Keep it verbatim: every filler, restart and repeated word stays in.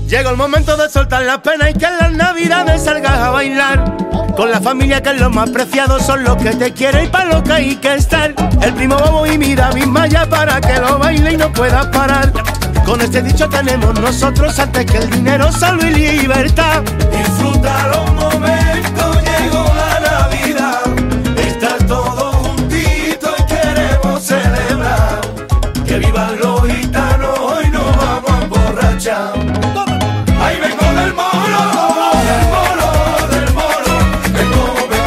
Llegó el momento de soltar las penas y que en las navidades salgas a bailar con la familia, que es lo más preciado, son los que te quieren y para lo que hay que estar. El primo Bobo y mi David Maya para que lo baile y no puedas parar. Con este dicho tenemos nosotros antes que el dinero, salud y libertad. Disfruta los momentos, llegó la Navidad. Está todo juntito y queremos celebrar. Que vivan los